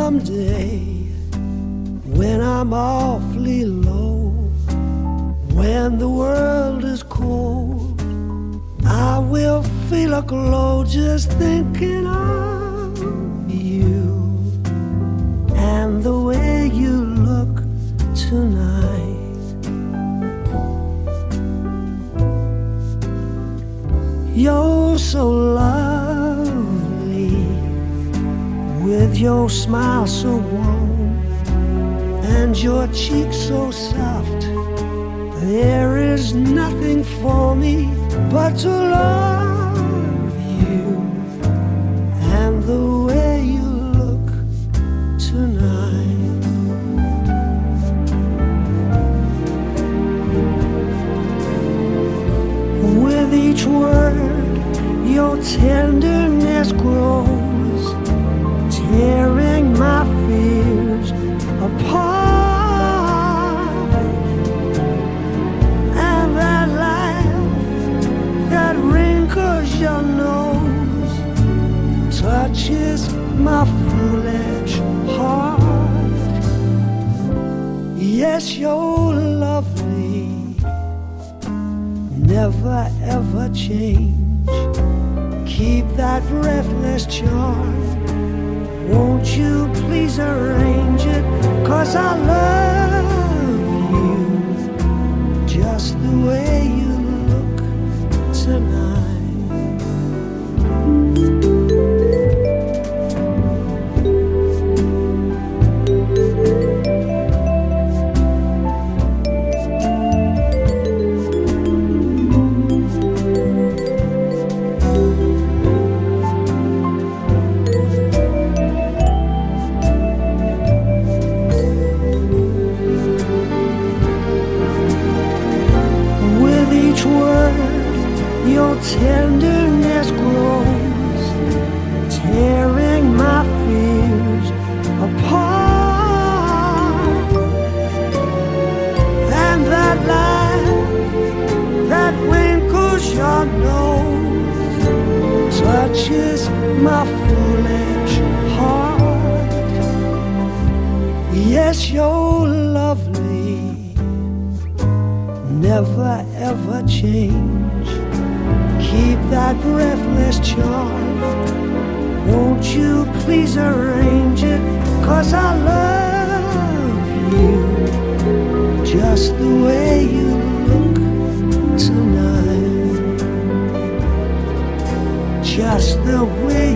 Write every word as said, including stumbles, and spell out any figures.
someday, when I'm awfully low, when the world is cold, I will feel a glow just thinking of you and the way you look tonight. You're so lovely, with your smile so warm and your cheeks so soft. There is nothing for me but to love you and the way you look tonight. With each word, your tenderness grows, tearing my fears apart. And that laugh that wrinkles your nose touches my foolish heart. Yes, you're lovely, never ever change. Keep that breathless charm. Won't you please arrange it? 'Cause I love you just the way you look tonight. Your tenderness grows, tearing my fears apart. And that laugh that wrinkles your nose touches my foolish heart. Yes, you're lovely, never ever change. Keep that breathless charm. Won't you please arrange it? 'Cause I love you just the way you look tonight. Just the way